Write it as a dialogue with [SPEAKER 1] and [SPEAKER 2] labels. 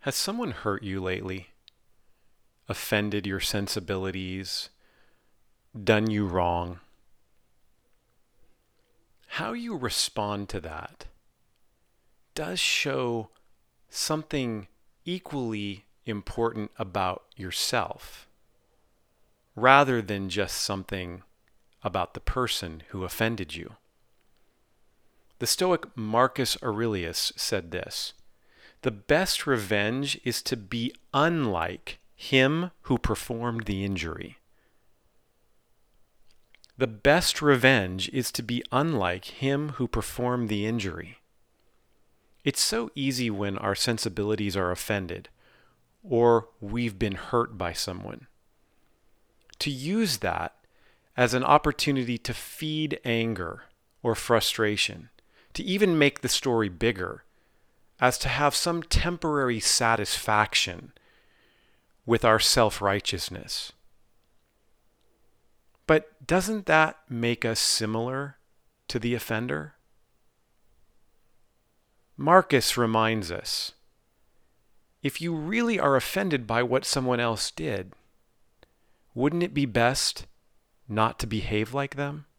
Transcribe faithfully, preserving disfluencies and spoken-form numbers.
[SPEAKER 1] Has someone hurt you lately? Offended your sensibilities? Done you wrong? How you respond to that does show something equally important about yourself, rather than just something about the person who offended you. The Stoic Marcus Aurelius said this: "The best revenge is to be unlike him who performed the injury." The best revenge is to be unlike him who performed the injury. It's so easy when our sensibilities are offended or we've been hurt by someone to use that as an opportunity to feed anger or frustration, to even make the story bigger, as to have some temporary satisfaction with our self-righteousness. But doesn't that make us similar to the offender? Marcus reminds us, if you really are offended by what someone else did, wouldn't it be best not to behave like them?